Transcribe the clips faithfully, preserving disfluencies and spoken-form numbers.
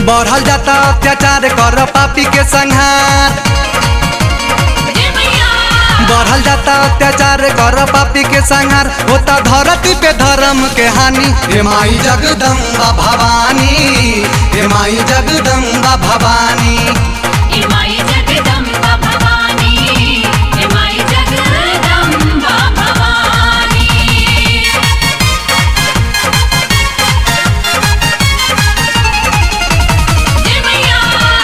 बढ़ल जाता अत्याचार कर पापी के संहार। बढ़ल जाता अत्याचार कर पापी के संहार, होता धरती पे धर्म के हानि। हे माई जगदम्बा भवानी, हे माई जगदम्बा भवानी, हे माई जगदम्बा भवानी, हे माई जगदम्बा भवानी। जय मैया।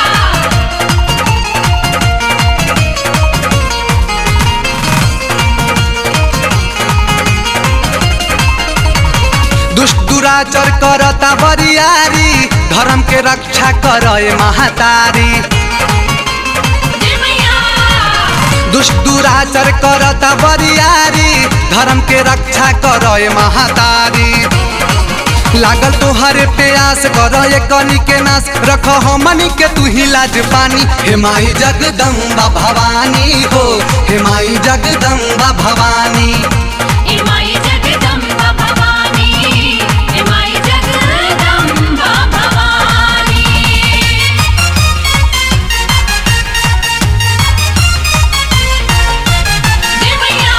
दुष्ट दुराचर करता बरियारी, धर्म के रक्षा करे महातारी। जय मैया। दुष्ट दुराचर करता बरियारी, धर्म के रक्षा करे महातारी। लागल तोहरे प्यास करे कनी के नाश, रख हमनी के तू ही लाज पानी। हे माई जगदम्बा भवानी हो, हे माई जगदम्बा भवानी, हे माई जगदम्बा भवानी, हे माई जगदम्बा भवानी। जय मैया।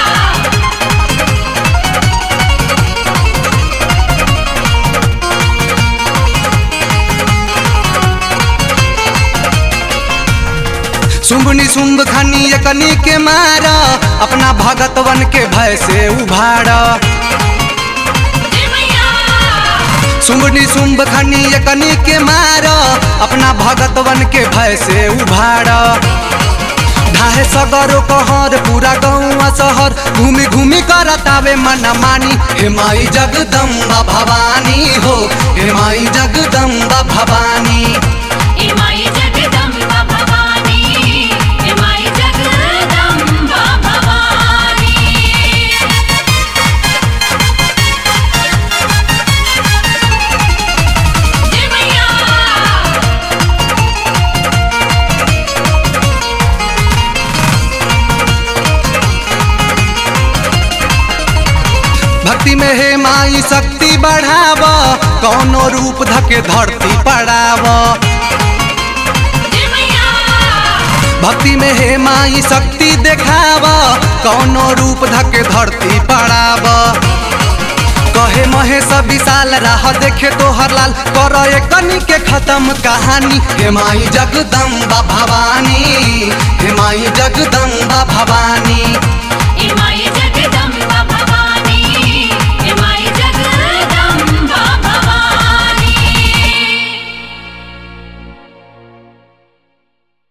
शुंभ निशुंभ खनी एकनी के मारा, अपना भगतवन के भय से उभारा। जय मैया। शुंभ निशुंभ खनी एकनी के मारा, अपना भगतवन के भय से उभारा। ढाहे सगरो कहर पूरा गौवा शहर, घूमी घूमी करतावे मन मानी। हे माई जगदम्बा भवानी हो, हे माई जगदम्बा भवानी, हे माई जगदम्बा भवानी, हे माई जगदम्बा भवानी। जय मैया। भक्ति में हे माई शक्ति बढ़ाव, कौनो रूप धके धरती पड़ाव। जय मैया। भक्ति में हे माई शक्ति देखाव, कौनो रूप धके धरती पड़ाव। कहे महेश विशाल राह देखे तोहर लाल, करे कनी के खत्म कहानी। हे माई जगदम्बा भवानी, हे माई जगदम्बा भवानी,